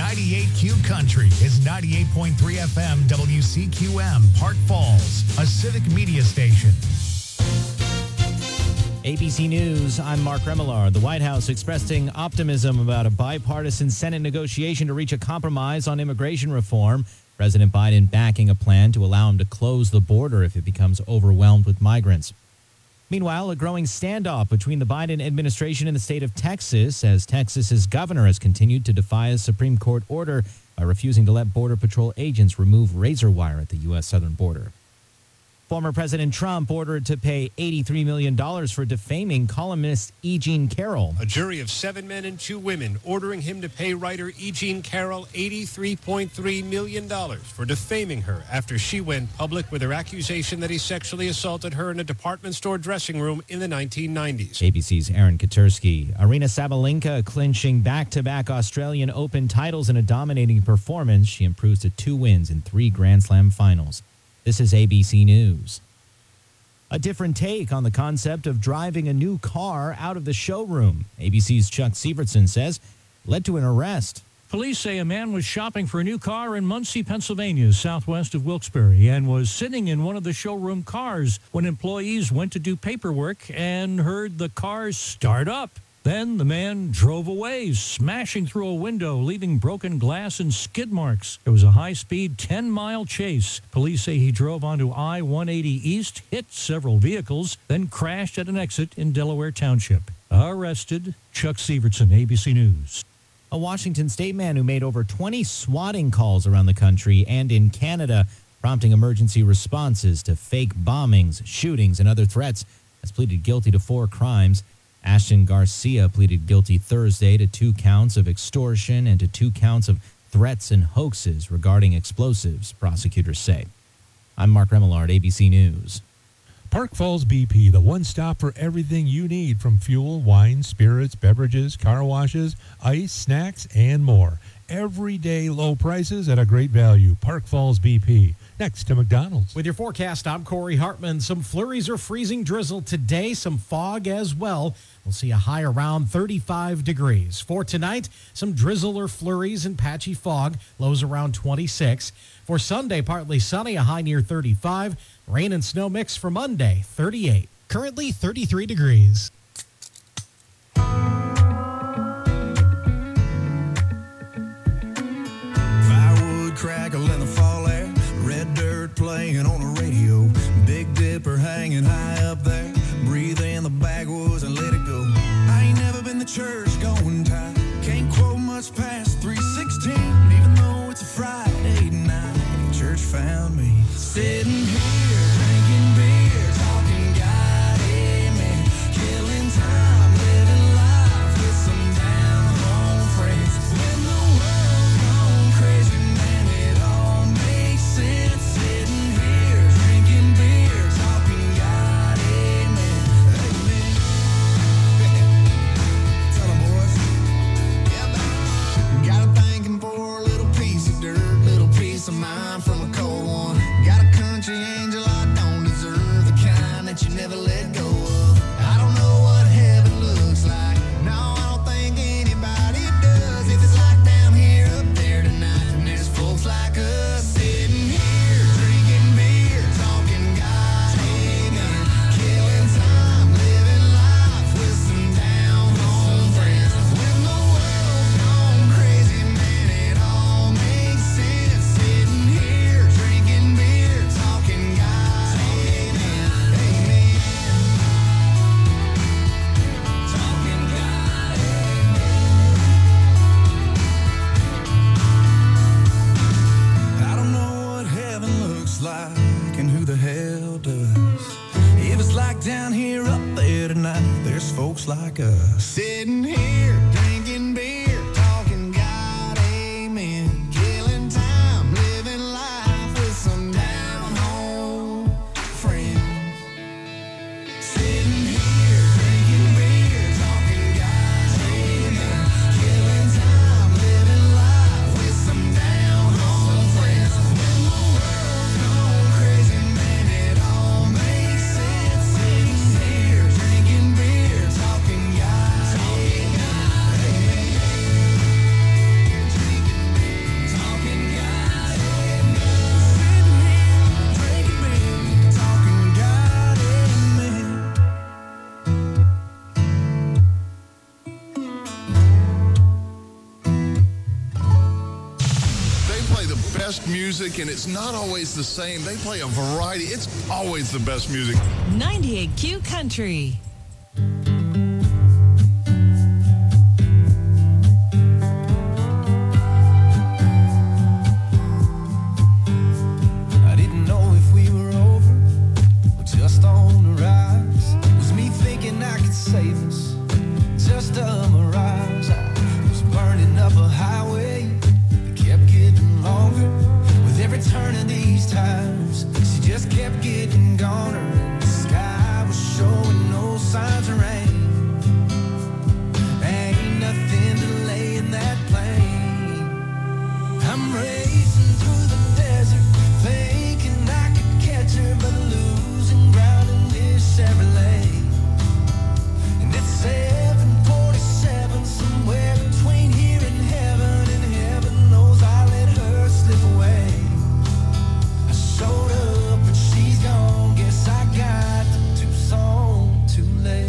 98Q Country is 98.3 FM WCQM, Park Falls, a civic media station. ABC News, I'm Mark Remillard. The White House expressing optimism about a bipartisan Senate negotiation to reach a compromise on immigration reform. President Biden backing a plan to allow him to close the border if it becomes overwhelmed with migrants. Meanwhile, a growing standoff between the Biden administration and the state of Texas as Texas's governor has continued to defy a Supreme Court order by refusing to let Border Patrol agents remove razor wire at the U.S. southern border. Former President Trump ordered to pay $83 million for defaming columnist E. Jean Carroll. A jury of 7 men and 2 women ordering him to pay writer E. Jean Carroll $83.3 million for defaming her after she went public with her accusation that he sexually assaulted her in a department store dressing room in the 1990s. ABC's Aaron Katursky. Aryna Sabalenka clinching back-to-back Australian Open titles in a dominating performance. She improves to 2 wins in 3 Grand Slam finals. This is ABC News. A different take on the concept of driving a new car out of the showroom. ABC's Chuck Sievertson says led to an arrest. Police say a man was shopping for a new car in Muncie, Pennsylvania, southwest of Wilkes-Barre, and was sitting in one of the showroom cars when employees went to do paperwork and heard the car start up. Then the man drove away, smashing through a window, leaving broken glass and skid marks. It was a high-speed 10-mile chase. Police say he drove onto I-180 East, hit several vehicles, then crashed at an exit in Delaware Township. Arrested, Chuck Sievertson, ABC News. A Washington state man who made over 20 swatting calls around the country and in Canada, prompting emergency responses to fake bombings, shootings, and other threats, has pleaded guilty to 4 crimes. Ashton Garcia pleaded guilty Thursday to 2 counts of extortion and to 2 counts of threats and hoaxes regarding explosives, prosecutors say. I'm Mark Remillard, ABC News. Park Falls BP, the one stop for everything you need from fuel, wine, spirits, beverages, car washes, ice, snacks, and more. Everyday low prices at a great value. Park Falls BP. Next to McDonald's. With your forecast, I'm Corey Hartman. Some flurries or freezing drizzle today, some fog as well. We'll see a high around 35 degrees. For tonight, some drizzle or flurries and patchy fog, lows around 26. For Sunday, partly sunny, a high near 35. Rain and snow mix for Monday, 38. Currently 33 degrees. Firewood crackle in the fall air. Red dirt playing on the radio. Big Dipper hanging high up there. Breathe in the backwoods and let it go. I ain't never been to church going tight. Can't quote much past 3:16. Even though it's a Friday night. Church found me sitting here drinking beer, talking God, amen. Killing time, living life with some down home friends. When the world's gone crazy, man, it all makes sense. Sitting here drinking beer, talking God, amen. Amen. Tell 'em, boys. Yeah, got a thanking for a little piece of dirt, little piece of mind from a cold one. Got a country angel I don't deserve, the kind that you never let go of. I don't know what heaven looks like. No, I don't think anybody does. If it's like down here, up there tonight, then there's folks like us sitting here drinking beer, talking God, amen. Killing time, living life with some down home friends. When the world's gone crazy, man, it all makes sense. Sitting here drinking beer, talking God, amen, amen. Talking God, amen. I don't know what heaven looks like and who the hell does. If it's like down here, up there tonight, there's folks like us sitting here drinking beer, talking God, amen. Killing time, living life with some down home friends. Sitting here drinking beer, talking God, amen. Killing time, living life with some down home friends. When the world's gone crazy, man, it all makes sense. Sitting here drinking beer, talking God, amen. music, and it's not always the same. They play a variety. It's always the best music. 98Q Country. I didn't know if we were over or just on the rise. Was me thinking I could save us? Just a mirage. I was burning up a highway that kept getting longer. With every turn of these times, she just kept getting goner. And the sky was showing no signs of rain. Ain't nothing delaying that plane. I'm racing through the desert, thinking I could catch her, but losing ground in this Chevrolet. And it's 747, somewhere between here and heaven knows I let her slip away. I showed up, but she's gone. Guess I got to Tucson too late.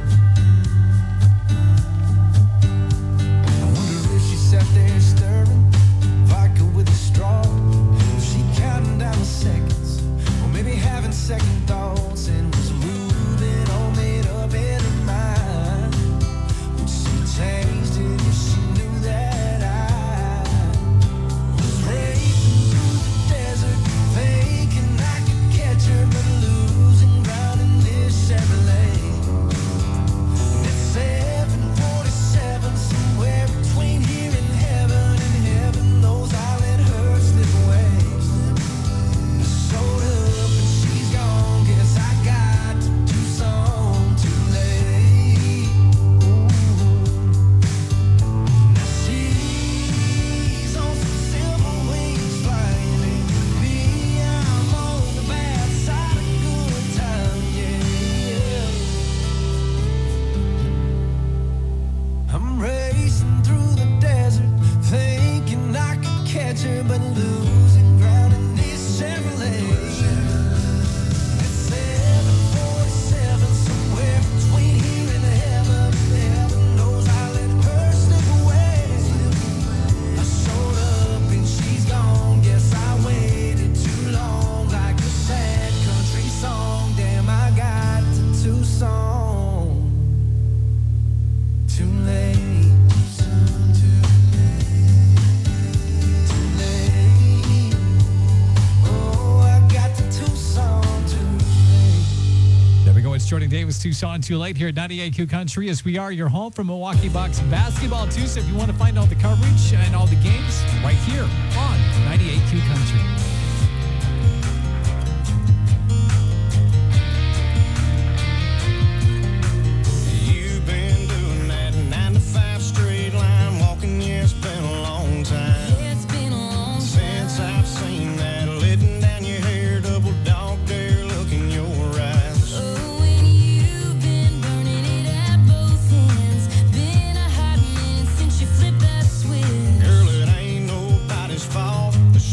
I wonder if she sat there stirring vodka with a straw. Was she counting down the seconds, or maybe having second thoughts, and was moving all made up in her mind? Would she changed it if she knew that I was racing through the desert, thinking I could catch her, but losing ground in this Chevrolet. And it's 747, somewhere between here and heaven knows I let her slip away. I showed up and she's gone. Guess I got to Tucson too late. Now she's on some silver wings flying, and me, I'm on the bad side of good time, yeah. I'm racing through the desert, thinking I could catch her, but losing ground in this Chevrolet. It's 747, somewhere between here and heaven knows I let her slip away. I showed up and she's gone. Guess I waited too long, like a sad country song. Damn, I got to Tucson too late. Too late. Oh, I got to Tucson too late. There we go. It's Jordan Davis, Tucson Too Late here at 98Q Country, as we are your home for Milwaukee Bucks basketball too. So if you want to find all the coverage and all the games, right here on 98Q Country. You've been doing that 9 to 5 straight line walking, yeah, it's been a long time. It's been a long Since I've seen that, letting down your hair, double dog dare look in your eyes. Oh, and you've been burning it at both ends. Been a hot minute since you flipped that switch. Girl, it ain't nobody's fault. The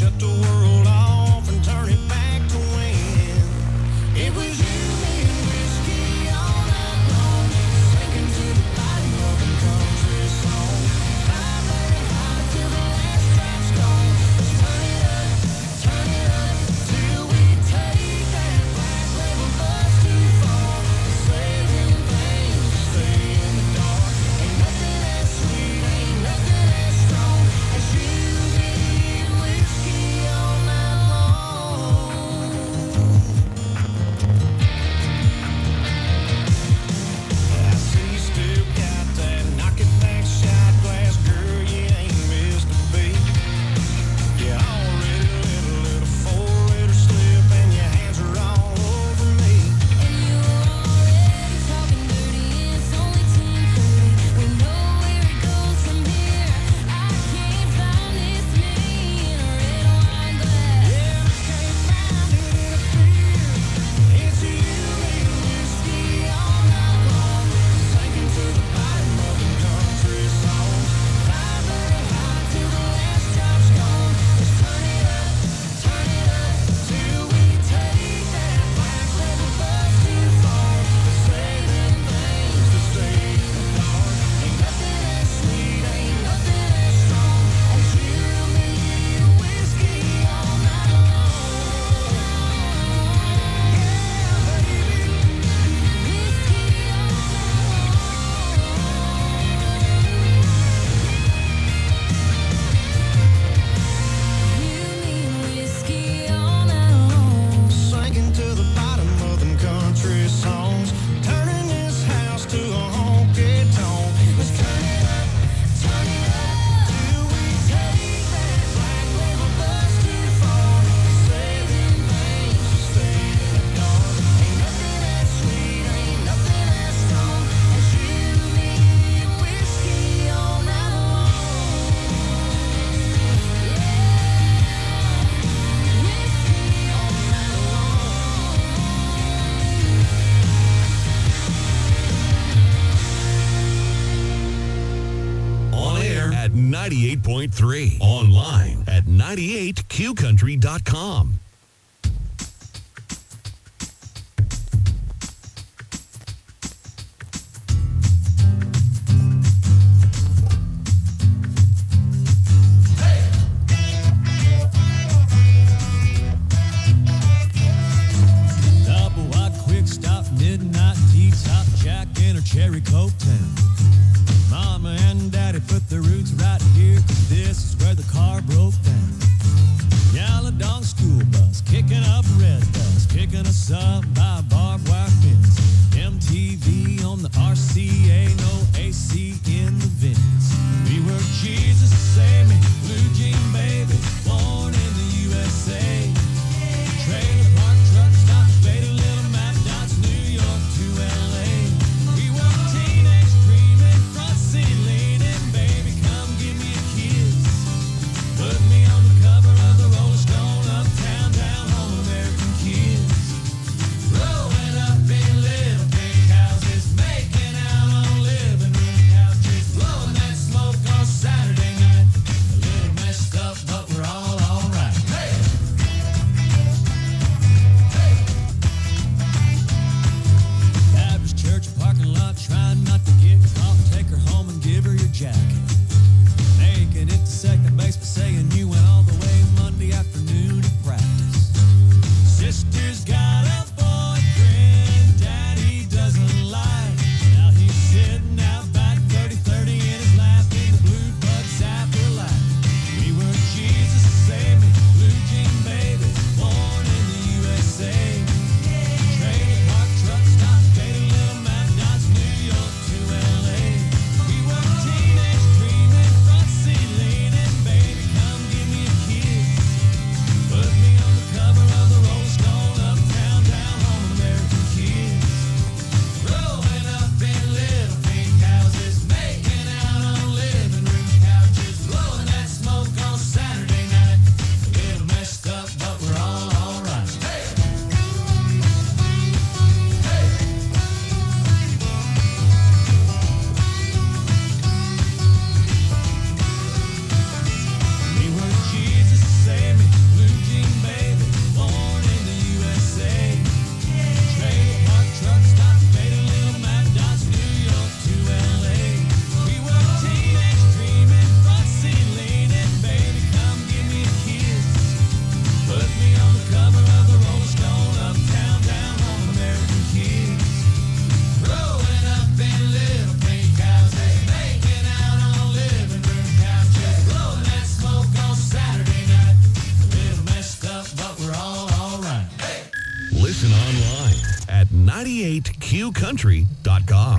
98.3. Online at 98qcountry.com. Midnight tea, top Jack, and a cherry Coke town. Mama and Daddy put their roots right here, 'cause this is where the car broke down. Yaladong school bus, kicking up red dust, picking us up by barbed wire fence. MTV on the RCA, no AC in the vents. We were Jesus, save me, blue jean baby, born in the USA. Trailer park truck stop, faded little map dots, New York to LA. We were teenage dreaming, front seat leaning, baby, come give me a kiss. Put me on the cover of the Rolling Stone, uptown, down home, American kids. Rolling up in little pink houses, making out on living room couches, blowing that smoke on Saturday night. A little messed up, but we're all right. Hey! Baptist church parking lot, trying not to get caught. Take her home and give her your jacket. Making it to second base, but saying you went all the way Monday afternoon to practice. Sister's got a boyfriend, Daddy doesn't like. Now he's sitting out back, 30-30 in his lap, in the blue bug zapper light. We were Jesus, save me, blue jean baby, born in the USA. Trailer park truck stop, faded little map dots, New York to LA. We were teenage dreaming, front seat leaning, baby, come give me a kiss. Put me on the cover of the Rolling Stone, uptown, down home, American kids. Rolling up in little pink houses, making out on living room couches, blowing that smoke on Saturday night. A little messed up, but we're all right. Hey! We were Jesus, save me, blue jean baby, born in the USA. Trailer park truck stop, faded little map dots, New York to LA. We were teenage dreaming, front seat leaning, baby, come give me a kiss. Put me on the cover of the Rolling Stone, uptown, down home, American kids. Growing up in little pink houses, making out on living room couches, blowing that smoke on Saturday night. A little messed up, but we're all right. Hey! Listen online at 98qcountry.com.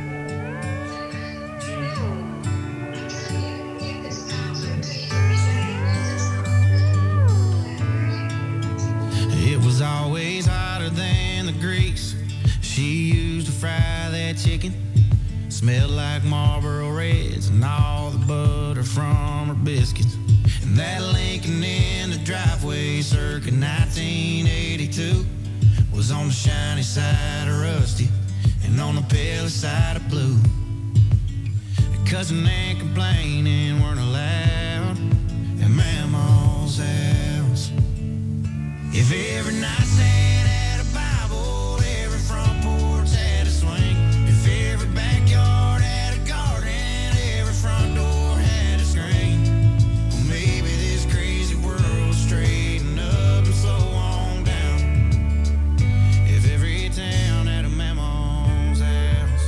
It was always hotter than the grease she used to fry that chicken. Smelled like Marlboro Reds and all the butter from her biscuits. And that Lincoln in the driveway circa 1982 was on the shiny side of rusty and on the pale side of blue. Cussing and complaining weren't allowed at Mama's house. If every nightstand had a Bible, every front porch had a swing. If every backyard had a garden, every front door had a screen. Well, maybe this crazy world straighten up and slow on down. If every town had a Mama's house.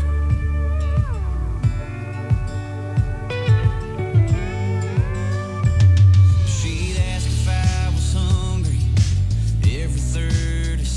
She'd ask if I was hungry every third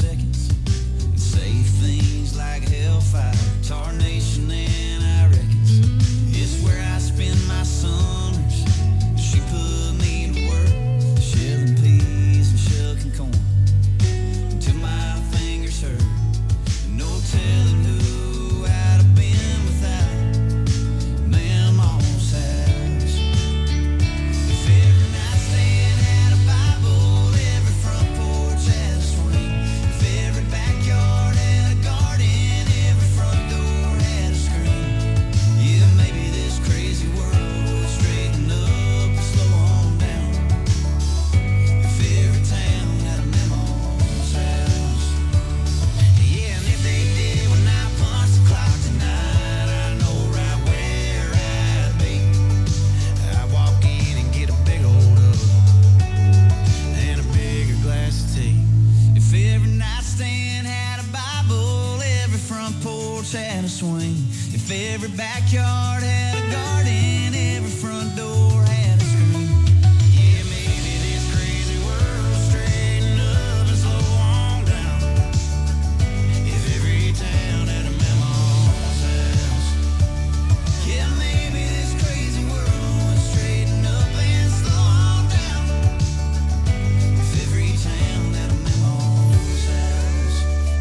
nightstand had a Bible, every front porch had a swing. If every backyard had a garden, every front door had a screen. Yeah, maybe this crazy world straighten up and slow on down. If every town had a Mama's house. Yeah, maybe this crazy world would straighten up and slow on down. If every town had a Mama's house.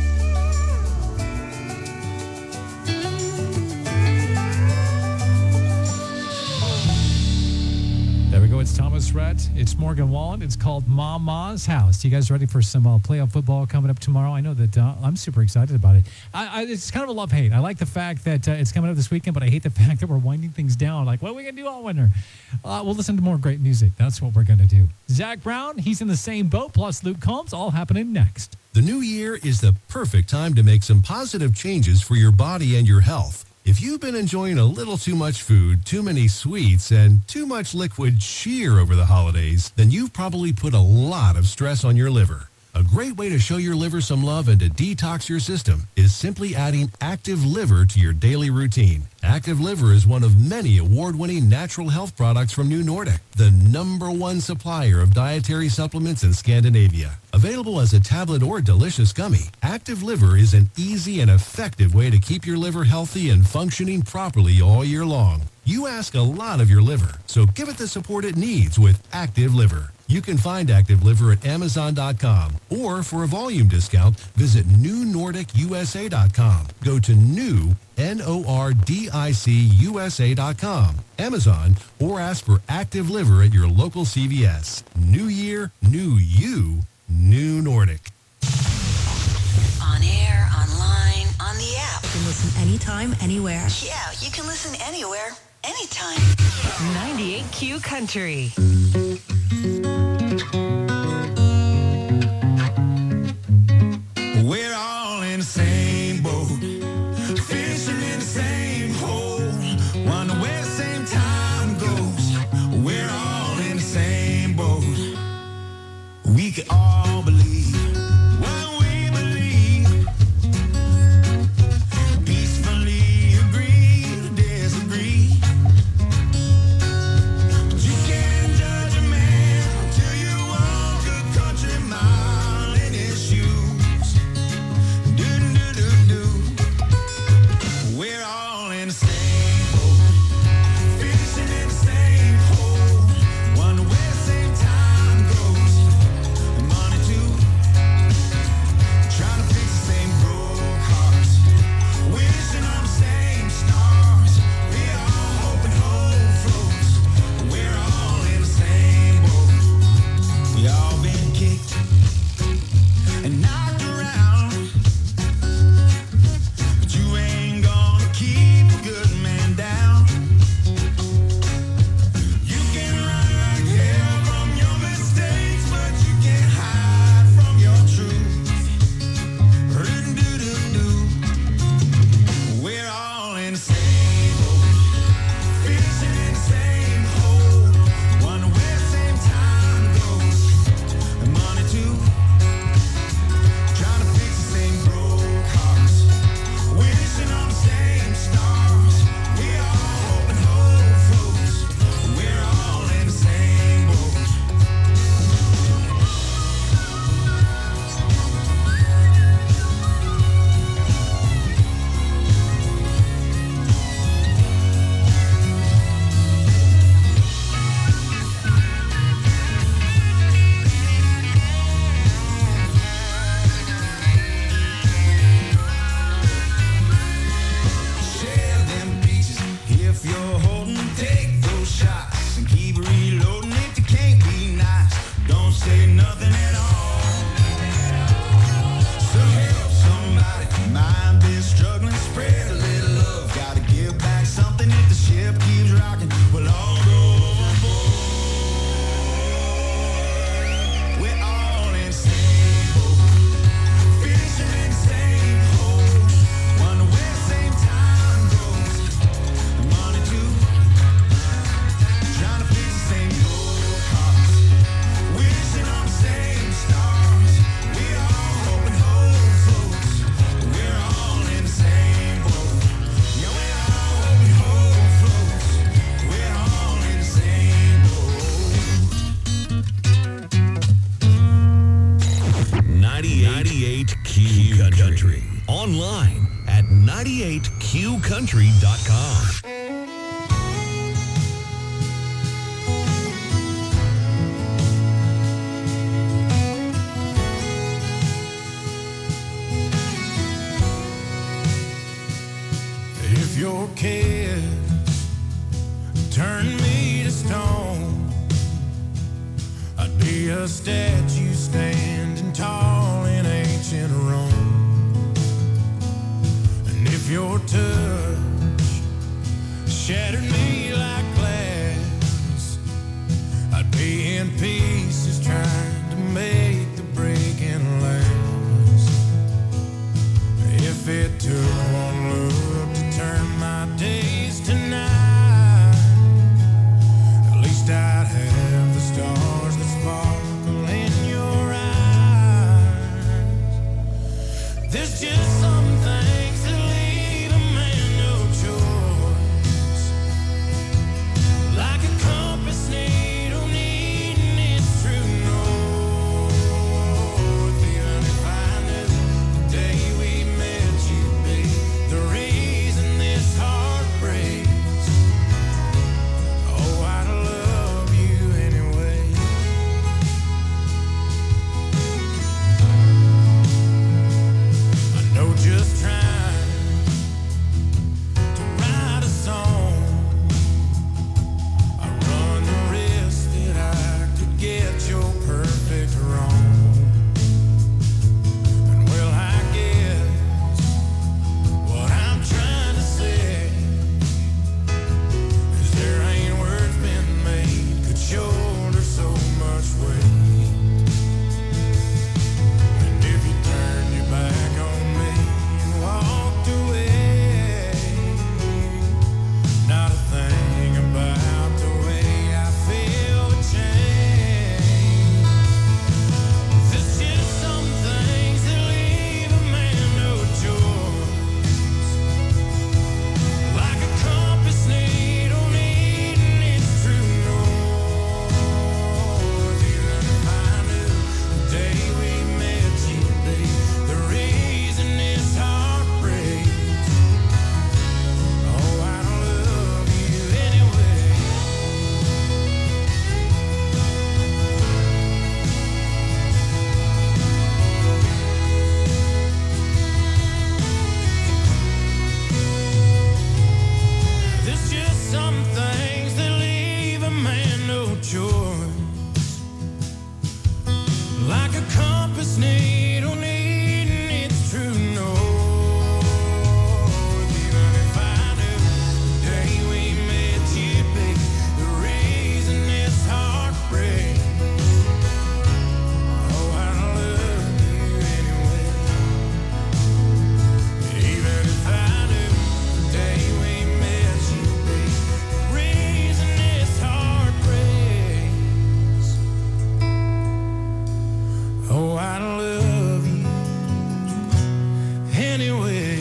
There we go. It's Thomas Rhett. It's Morgan Wallen. It's called Mama's House. You guys ready for some playoff football coming up tomorrow? I know that I'm super excited about it. It's kind of a love-hate. I like the fact that it's coming up this weekend, but I hate the fact that we're winding things down. Like, what are we going to do all winter? We'll listen to more great music. That's what we're going to do. Zach Brown, he's in the same boat, plus Luke Combs, all happening next. The new year is the perfect time to make some positive changes for your body and your health. If you've been enjoying a little too much food, too many sweets, and too much liquid cheer over the holidays, then you've probably put a lot of stress on your liver. A great way to show your liver some love and to detox your system is simply adding Active Liver to your daily routine. Active Liver is one of many award-winning natural health products from New Nordic, the #1 supplier of dietary supplements in Scandinavia. Available as a tablet or delicious gummy, Active Liver is an easy and effective way to keep your liver healthy and functioning properly all year long. You ask a lot of your liver, so give it the support it needs with Active Liver. You can find Active Liver at Amazon.com, or for a volume discount, visit NewNordicUSA.com. Go to NordicUSA.com, Amazon, or ask for Active Liver at your local CVS. New year, new you, New Nordic. On air, online, on the app. You can listen anytime, anywhere. Yeah, you can listen anywhere, anytime. 98Q Country. We're all in the same boat, fishing in the same hole, wonder where the same time goes. We're all in the same boat. We can all believe what we believe. Peacefully agree to disagree. But you can't judge a 98Q Country. Online at 98QCountry.com. If your kiss turned me to stone, I'd be a statue standing tall in ancient Rome. And if your touch shattered me like glass, I'd be in pieces trying to make the breaking last. If it took one look to turn my days to night, at least I'd have the stars that sparkle in your eyes. There's just some things that leave a man no choice, like a compass needle needing its true north. Even if I knew the day we met you'd be the reason this heart breaks, oh, I'd love you anyway. I know just trying to write a song, I run the risk that I could get your perfect wrong. And well, I guess what I'm trying to say is there ain't words been made could shoulder so much weight. And if you turned your back on me and walked away, not a thing about the way I feel would change. There's just some things that leave a man no choice, like a compass needle needing its true north. Even if I knew the day we met you'd be the reason this heart breaks, oh, I'd love you anyway. There's just some things that leave a man no choice, like a compass needle needing its true north. Even if I knew the day we met you'd be the reason this heart breaks, oh, I'd love you anyway. Even if I knew the day we met you'd be the reason this heart breaks, oh, I'd love you anyway.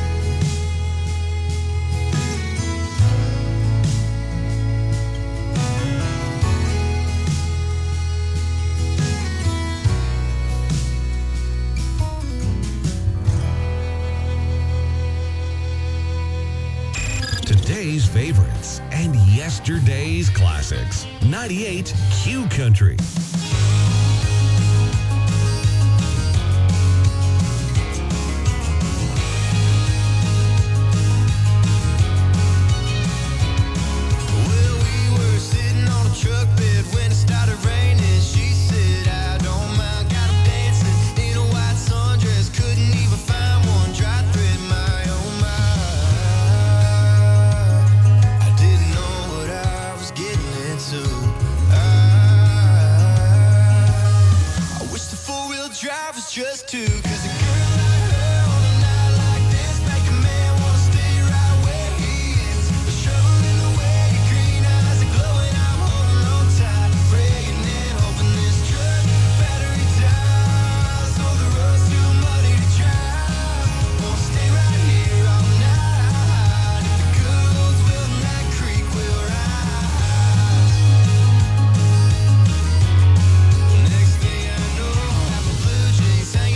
Today's favorites and yesterday's classics. 98Q Country. Well, we were sitting on a truck bed when it started raining. She said, I don't mind, got 'em dancing in a white sundress. Couldn't even find one dry thread, my oh my. I didn't know what I was getting into. I wish the four-wheel drive was just two, 'cause a girl like her on a night like this make a man wanna stay right where he is. The shovel in the way, your green eyes are glowing. I'm holding on tight, praying and hoping this truck battery dies. So the road's too muddy to drive. Wanna stay right here all night. If the good roads will, that creek will rise. Next thing I know, I have a blue jeans hanging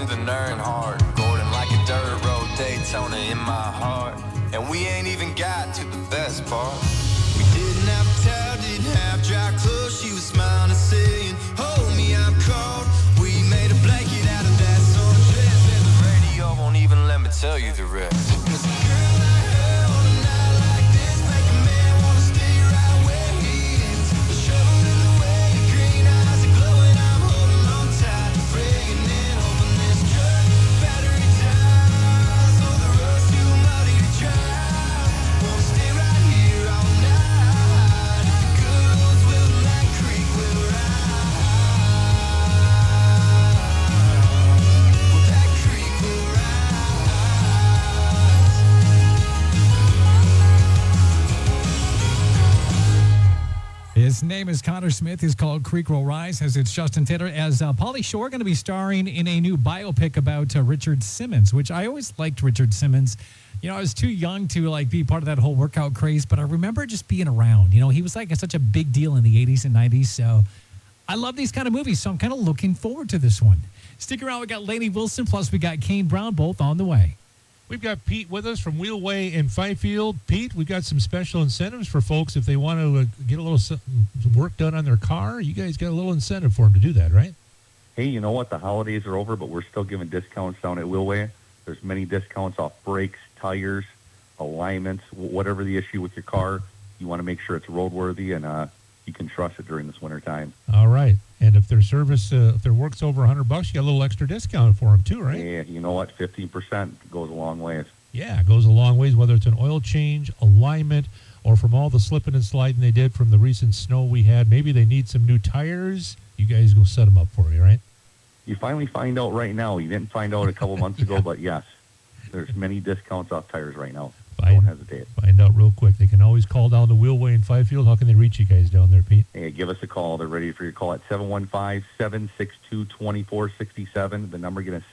to the nerd hard. Gordon like a dirt road Daytona in my heart. And we ain't even got to the best part. We didn't have a towel, didn't have dry clothes. She was smiling and saying, hold me, I'm cold. We made a blanket out of that sundress, and the radio won't even let me tell you the rest. His name is Connor Smith. He's called Creek Will Rise. As it's Justin Taylor. As Pauly Shore going to be starring in a new biopic about Richard Simmons, which I always liked Richard Simmons. You know, I was too young to be part of that whole workout craze, but I remember just being around. You know, he was such a big deal in the 80s and 90s. So I love these kind of movies. So I'm kind of looking forward to this one. Stick around. We got Lainey Wilson, plus we got Kane Brown, both on the way. We've got Pete with us from Wheelway in Fifield. Pete, we've got some special incentives for folks if they want to get a little work done on their car. You guys got a little incentive for them to do that, right? Hey, you know what? The holidays are over, but we're still giving discounts down at Wheelway. There's many discounts off brakes, tires, alignments, whatever the issue with your car. You want to make sure it's roadworthy and you can trust it during this winter time. All right. And if their service, if their work's over $100, you get a little extra discount for them too, right? Yeah, you know what? 15% goes a long ways. Yeah, it goes a long ways, whether it's an oil change, alignment, or from all the slipping and sliding they did from the recent snow we had. Maybe they need some new tires. You guys go set them up for you, right? You finally find out right now. You didn't find out a couple months ago, but yes, there's many discounts off tires right now. Don't hesitate. Find out real quick. They can always call down the Wheelway in Fifield. How can they reach you guys down there, Pete? Hey, give us a call. They're ready for your call at 715-762-2467. The number again is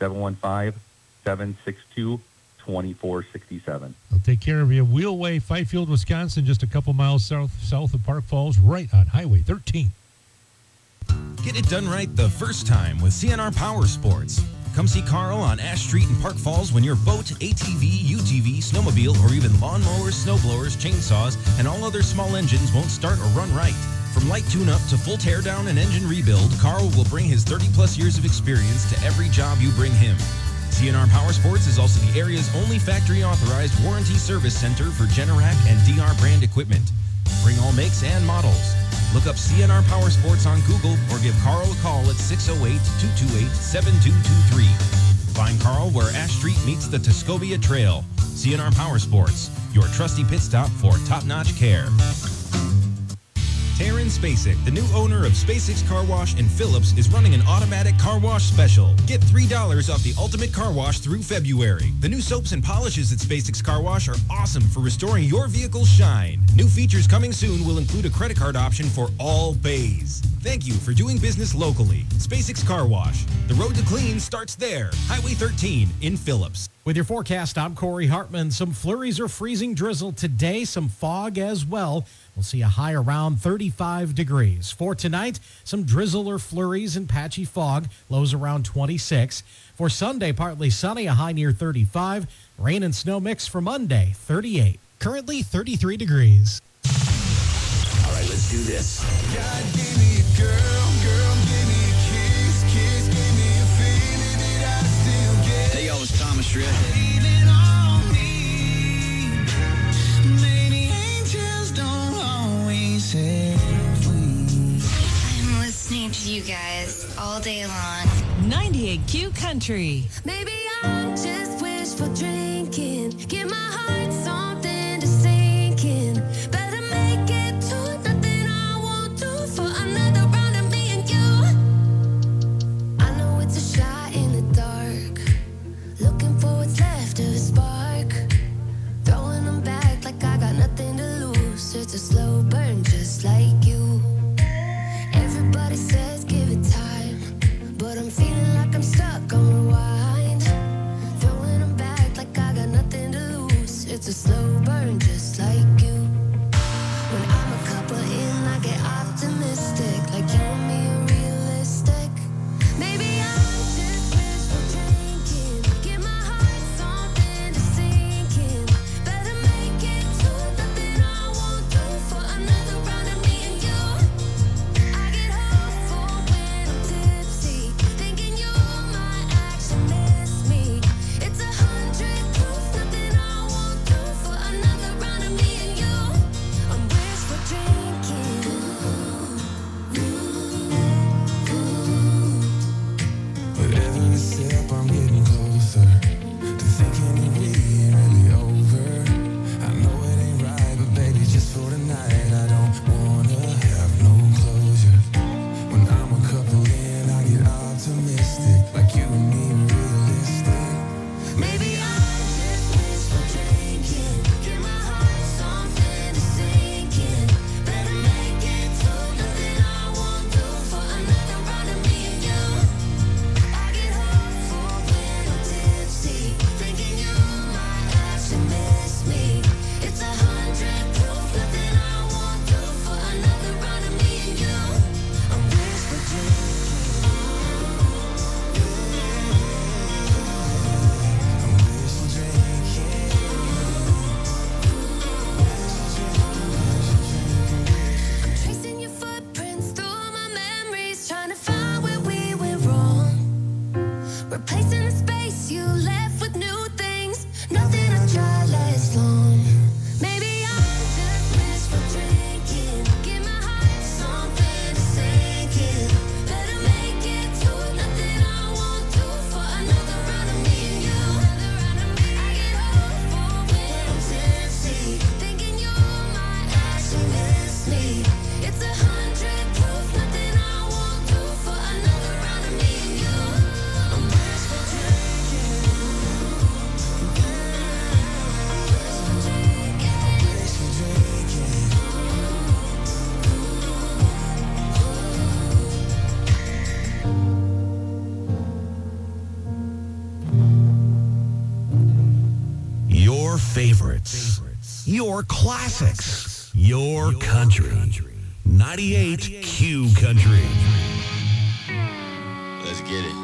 715-762-2467. They'll take care of you. Wheelway, Fifield, Wisconsin, just a couple miles south of Park Falls, right on Highway 13. Get it done right the first time with CNR Power Sports. Come see Carl on Ash Street in Park Falls when your boat, ATV, UTV, snowmobile, or even lawnmowers, snowblowers, chainsaws, and all other small engines won't start or run right. From light tune-up to full teardown and engine rebuild, Carl will bring his 30-plus years of experience to every job you bring him. CNR Power Sports is also the area's only factory-authorized warranty service center for Generac and DR brand equipment. Bring all makes and models. Look up CNR Power Sports on Google or give Carl a call at 608-228-7223. Find Carl where Ash Street meets the Tuscobia Trail. CNR Power Sports, your trusty pit stop for top-notch care. Taryn Spacek, the new owner of SpaceX Car Wash in Phillips, is running an automatic car wash special. Get $3 off the ultimate car wash through February. The new soaps and polishes at SpaceX Car Wash are awesome for restoring your vehicle's shine. New features coming soon will include a credit card option for all bays. Thank you for doing business locally. SpaceX Car Wash. The road to clean starts there. Highway 13 in Phillips. With your forecast, I'm Corey Hartman. Some flurries or freezing drizzle today, some fog as well. We'll see a high around 35 degrees. For tonight, some drizzle or flurries and patchy fog, lows around 26. For Sunday, partly sunny, a high near 35. Rain and snow mix for Monday, 38. Currently 33 degrees. All right, let's do this. God gave me a girl, girl gave me a kiss, kiss gave me a feeling that I still get. Hey, y'all, it's Thomas Shred. Leaning on me. Maybe angels don't always have wings. I'm listening to you guys all day long. 98Q Country. Maybe I'm just wishful drinking. Give my heart something to sink in. Better make it to nothing I won't do for another round of me and you. I know it's a shot in the dark. Looking for what's left of a spark. Throwing them back like I got nothing to lose. It's a slow burn just like you. Everybody says give it time, but I'm feeling like I'm stuck on rewind. Throwing them back like I got nothing to lose. It's a slow burn. Replacing the space you left with new things. Nothing I try lasts long. Maybe I'm just wishful drinking. Give my heart something to sink in. Better make it to nothing I won't do for another round of me and you. I get hopeful when I'm tipsy, thinking you might actually miss me. It's 100 proof, nothing I won't do for another round of me and you. I'm wishful drinking. Wishful drinking. Wishful drinking. Your favorites. Your classics. Your country. 98 Q Country. Let's get it.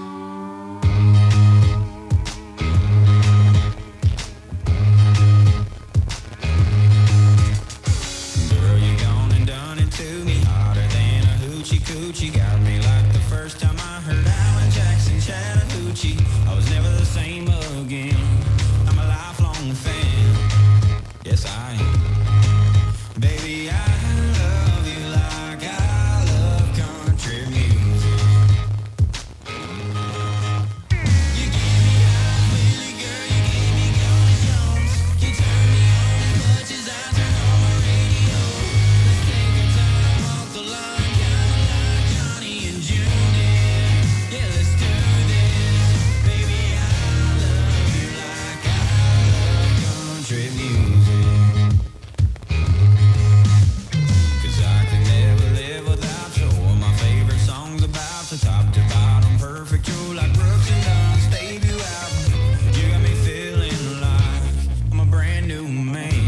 Girl, you gone and done it to me harder than a hoochie coochie. Got me like the first time I heard Alan Jackson Chattahoochee. I was never the same again. I'm a lifelong fan. Yes, I am. Baby, I love you like I love country music. You give me eyes, Willie, girl, you give me Golden Jones. You turn me on as much as I turn on my radio. Let's take a time off the line, kinda like Johnny and June did. Yeah, let's do this. Baby, I love you like I love country music. 'Cause I could never live without you. All my favorite songs about the top to bottom, perfect. True like Brooks and Dunn's debut album. You got me feeling like I'm a brand new man.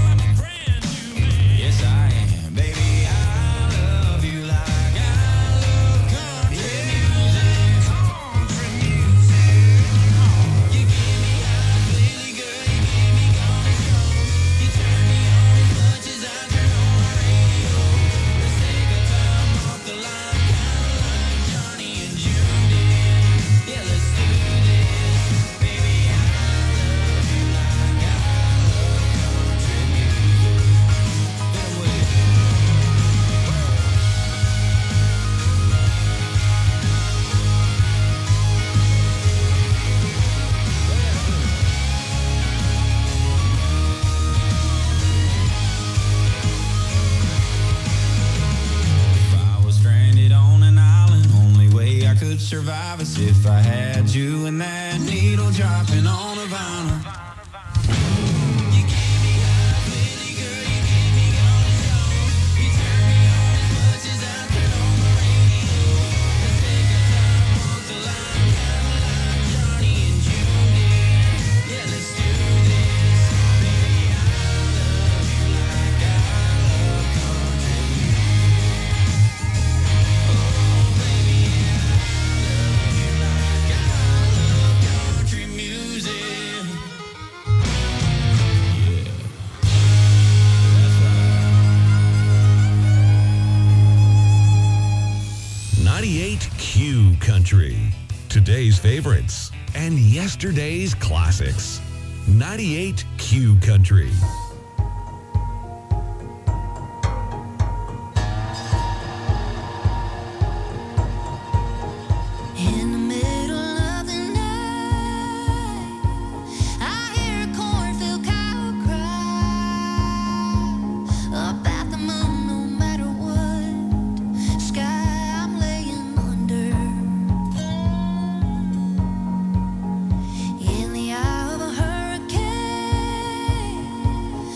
Yes, I am. Baby, I love you like I love country music. Country music. You give me eyes, Willie, girl, you give me Golden Jones. You turn me on as much as I turn on my radio. Let's take a time off the line, kinda like Johnny and June did. Yeah, let's do this. Baby, I love you like I love country music. Hit 'em with it. If I was stranded on an island, only way I could survive is if I had you and that needle dropping on a vinyl. You give me eyes, Willie, girl, you give me Golden Jones. You turn me on as much as I turn on my radio. Let's take a time off the line, kinda like Johnny and June did. Yeah, let's do this. Baby, I love you like I love country music. Oh, baby, I love you like I love country music. Yeah, that's right. 98 Q Country. Today's favorites and yesterday's classics. 98 Q Country. In the middle of the night, I hear a cornfield cow cry up at the moon. No matter what sky I'm laying under, in the eye of a hurricane,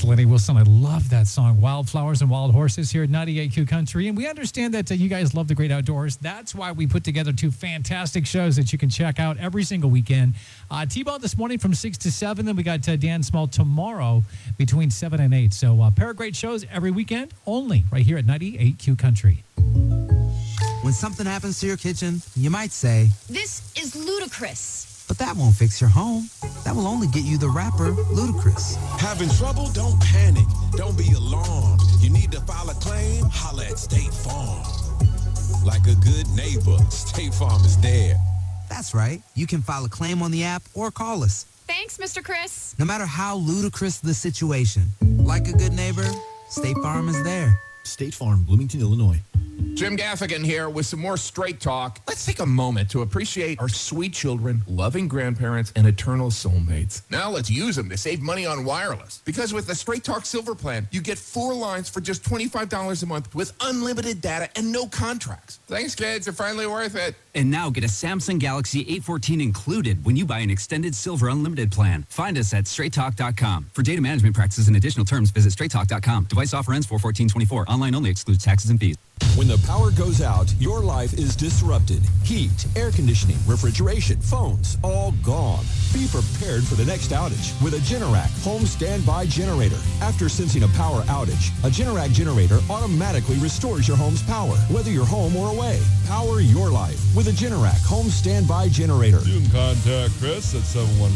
Lenny Wilson. I love that song, Wildflowers and Wild Horses, here at 98Q Country. And we understand that you guys love the great outdoors. That's why we put together two fantastic shows that you can check out every single weekend. T-Bone this morning from 6 to 7. Then we got Dan Small tomorrow between 7 and 8. So a pair of great shows every weekend, only right here at 98Q Country. When something happens to your kitchen, you might say, "This is ludicrous." but that won't fix your home. That will only get you the rapper, Ludacris. Having trouble? Don't panic. Don't be alarmed. You need to file a claim? Holla at State Farm. Like a good neighbor, State Farm is there. That's right. You can file a claim on the app or call us. Thanks, Mr. Chris. No matter how ludicrous the situation, like a good neighbor, State Farm is there. State Farm, Bloomington, Illinois. Jim Gaffigan here with some more Straight Talk. Let's take a moment to appreciate our sweet children, loving grandparents, and eternal soulmates. Now let's use them to save money on wireless. Because with the Straight Talk Silver Plan, you get 4 lines for just $25 a month with unlimited data and no contracts. Thanks, kids. They're finally worth it. And now get a Samsung Galaxy A14 included when you buy an extended Silver Unlimited plan. Find us at straighttalk.com. For data management practices and additional terms, visit straighttalk.com. Device offer ends 4/14/24. Online only, excludes taxes and fees. When the power goes out, your life is disrupted. Heat, air conditioning, refrigeration, phones, all gone. Be prepared for the next outage with a Generac home standby generator. After sensing a power outage, a Generac generator automatically restores your home's power, whether you're home or away. Power your life with a Generac home standby generator. You can contact Chris at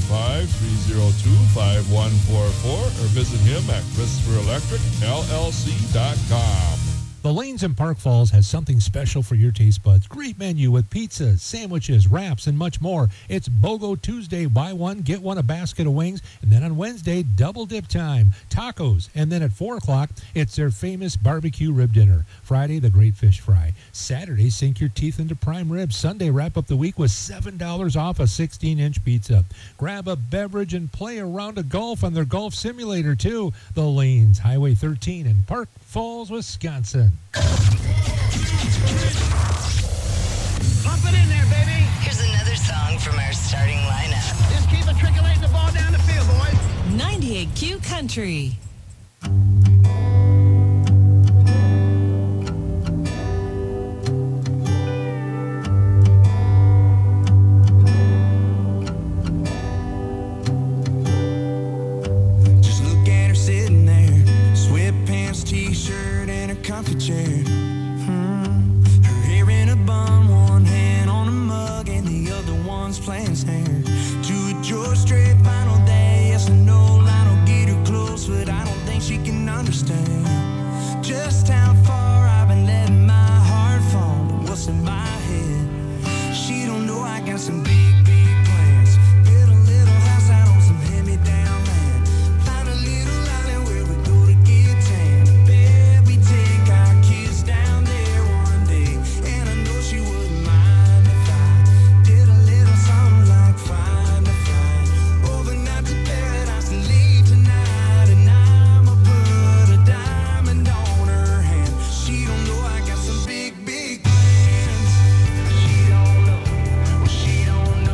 715-302-5144 or visit him at ChristopherElectricLLC.com. The Lanes in Park Falls has something special for your taste buds. Great menu with pizzas, sandwiches, wraps, and much more. It's BOGO Tuesday, buy one, get one, a basket of wings. And then on Wednesday, double dip time, tacos. And then at 4 o'clock, it's their famous barbecue rib dinner. Friday, the great fish fry. Saturday, sink your teeth into prime ribs. Sunday, wrap up the week with $7 off a 16-inch pizza. Grab a beverage and play a round of golf on their golf simulator, too. The Lanes, Highway 13 in Park Falls, Wisconsin. Pump it in there, baby. Here's another song from our starting lineup. Just keep matriculating the ball down the field, boys. 98Q Country. Just look at her sitting there, sweatpants, t-shirt, and a comfy chair. Her hair in a bun, one hand on a mug, and the other one's playing snare. To a George Strait final day, yes or no, Lionel get her close, but I don't think she can understand just how far I've been letting my heart fall to what's in my head. She don't know I got some big, big plans. Build a little house out on some hand-me-down land. Find a little island where we go to get tan. Bet we take our kids down there one day. And I know she wouldn't mind if I did a little something like find a flight overnight to paradise and leave tonight. And I'ma put a diamond on her hand. She don't know I got some big, big plans. She don't know, well, she don't know.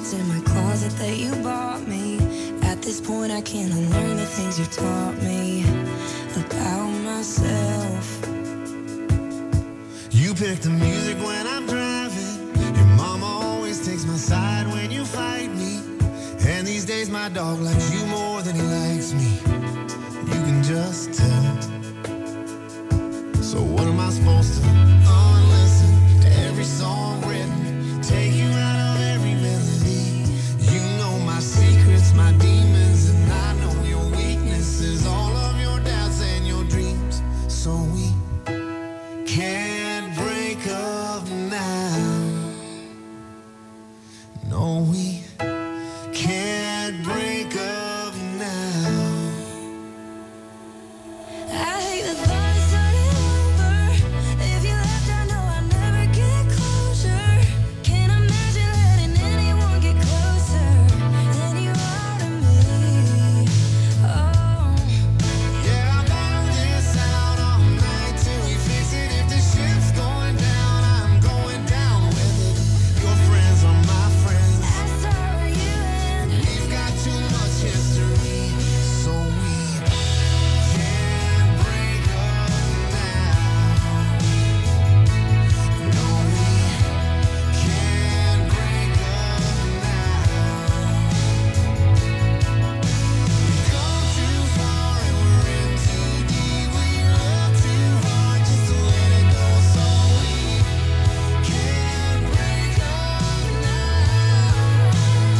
t-shirts in my closet that you bought me. At this point I can't unlearn the things you taught me about myself. You pick the music when I'm driving. Your mama always takes my side when you fight me. And these days my dog likes you more than he likes me. You can just tell. So what am I supposed to unlisten to every song written, take you out of every melody? You know my secrets, my demons, and I know your weaknesses, all of your doubts and your dreams. So we can't break up now. No, we can't break up now. I hate the thought of starting over. If you left, I know I'd never get closure. Can't imagine letting anyone get closer than you are to me. Oh, Yeah, I bottled this out all night till we fix it. If the ship's going down, I'm going down with it. Your friends are my friends. as are you and We've got too much history, so we can't break up now. No, we can't break up now. We've come too far and we're in too deep. We love too hard just to let it go, so we can't break up now.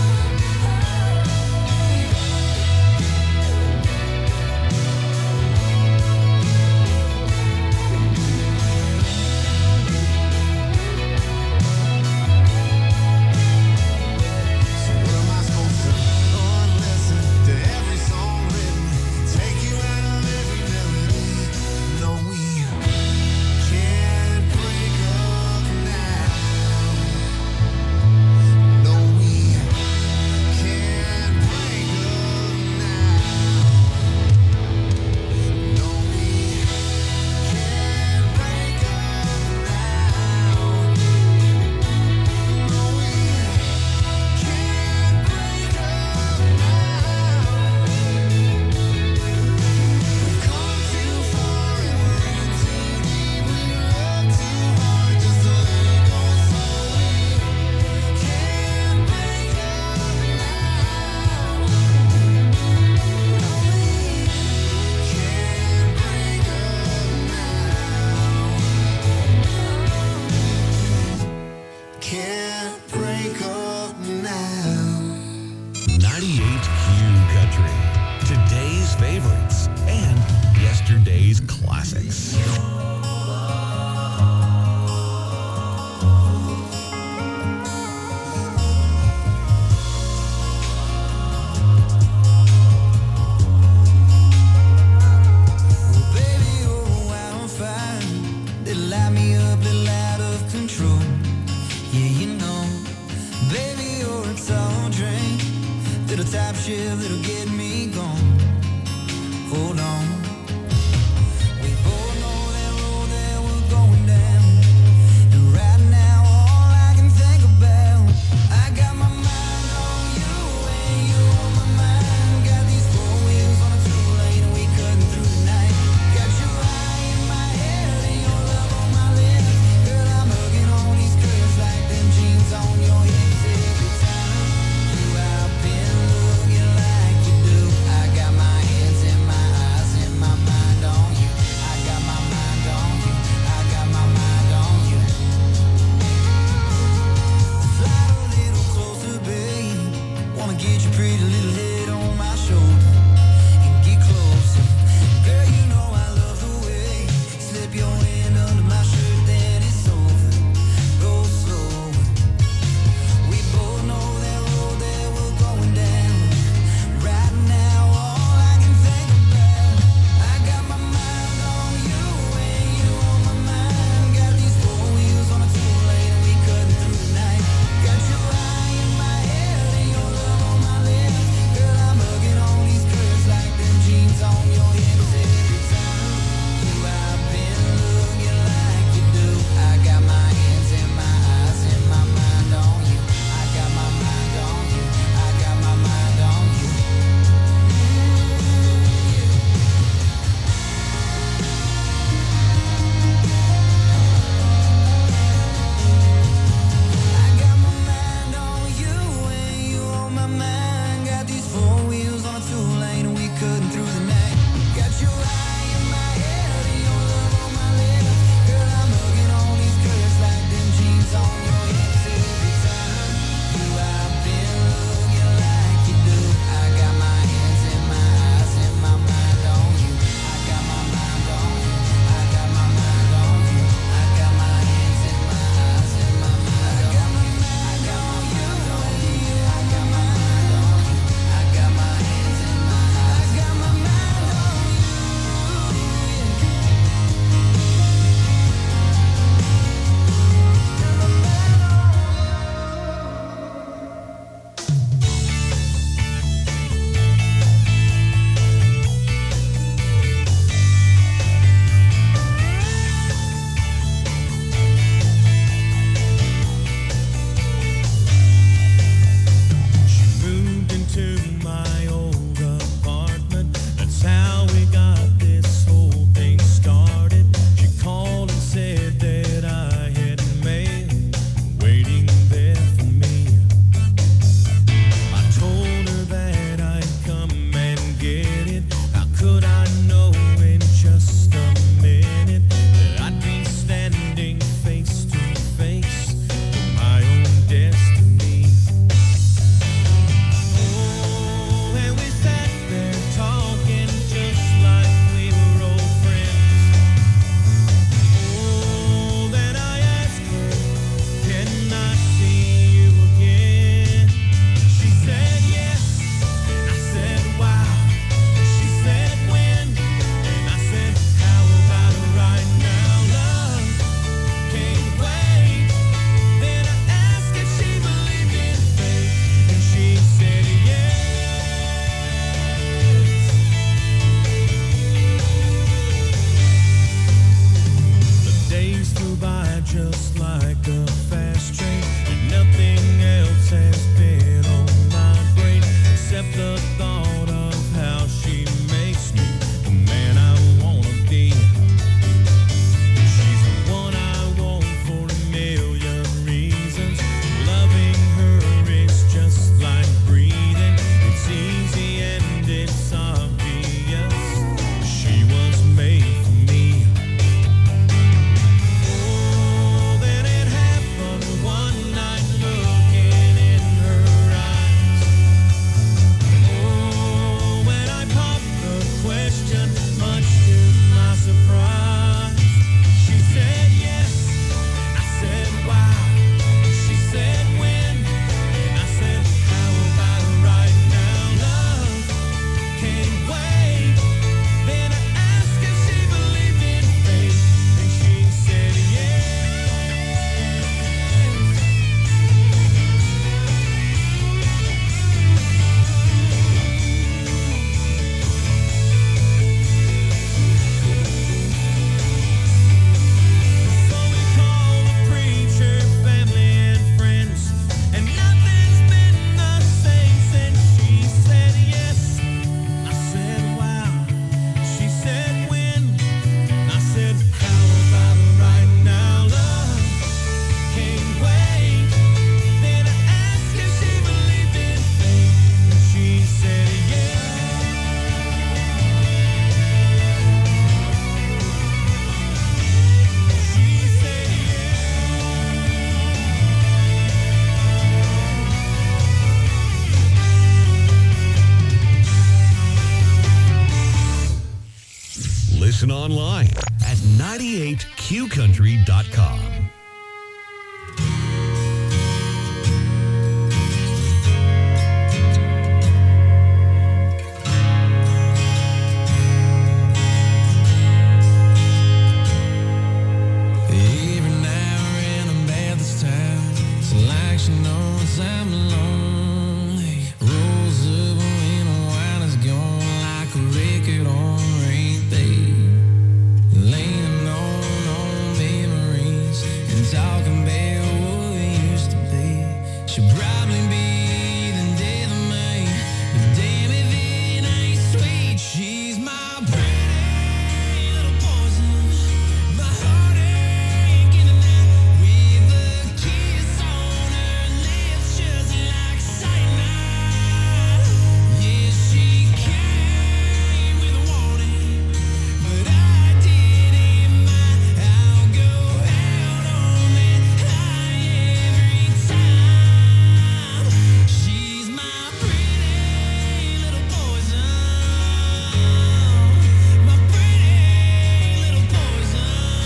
So what am I supposed to unlisten to every song written, take you out of every melody? No, we can't break up now. No, we can't break up now. No, we can't break up now. No, we can't break up now. We've come too far and we're in too deep. We love too hard just to let it go, so we can't break up now. No, we can't break up now. Can't break up now. 98Q Country. Today's favorites and yesterday's classics. Baby, you're a wildfire. They light me up, little out of control. Yeah, you know. Baby, you're a tall drink. Little top shit that'll get me gone. Hold on. We both know that road that we're going down. And right now, all I can think about, I got my mind on you and you on my mind. Got these four wheels on a two-lane and we cutting through the night. Got your eye in my head and your love on my lips. Girl, I'm hugging on these curves like them jeans on your hips every time you out been looking like you do. just like a fast train, and nothing else has been on my brain except the thought of how she makes me the man I wanna be. She's the one I want for a million reasons. Loving her is just like breathing. It's easy and it's obvious. She was made for me. Oh, then it happened one night looking in her eyes. Oh, when I popped the question, much to my surprise, she said yes. I said why. She said when. And I said how about right now? Love can't wait. Then I asked if she believed in fate, and she said yes. So we called the preacher, family and friends, and nothing's been the same since she said yes. I said wow. She said when. I said how about right now? Love can't wait. Then I asked if she believed in fate, and she said yes. She said Listen online at 98qcountry.com. Even now we're in a bad this time. It's like she knows I'm lonely. Rolls up when the wine is gone like a record on repeat. Leaning on memories and talking about what we used to be. She'll probably be the death of me, but damn if it ain't sweet. She's my pretty little poison. My heart ain't getting out with a kiss on her lips, just like cyanide. Yeah, she came with a warning, but I didn't mind. I'll go out on that high every time. She's my pretty little poison. My pretty little poison.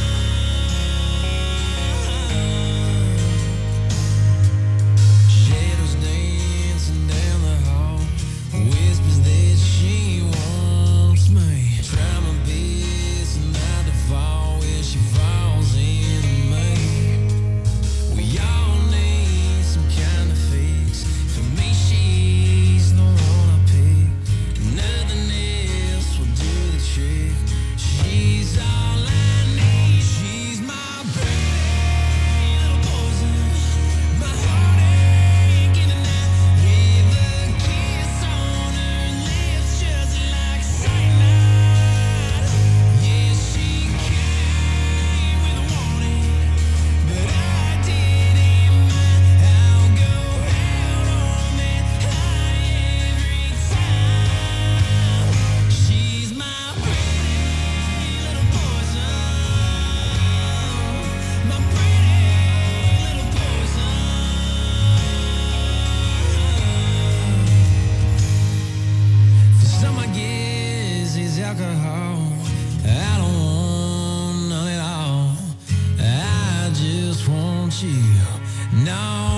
Shadows dancing down the hall, whispers that she wants me. Try my best not to fall where she falls into me. We all need some kind of fix. For me, she's the one I pick. Nothing else will do the trick. She's all I need. She's my pretty little poison. My heart ain't getting out with a kiss on her lips, just like cyanide. Yeah, she came with a warning, but I didn't mind. I'll go out on that high every time. She's my pretty little poison. My pretty little poison. For some, I guess it's alcohol. I don't want none at all. I just want you. No,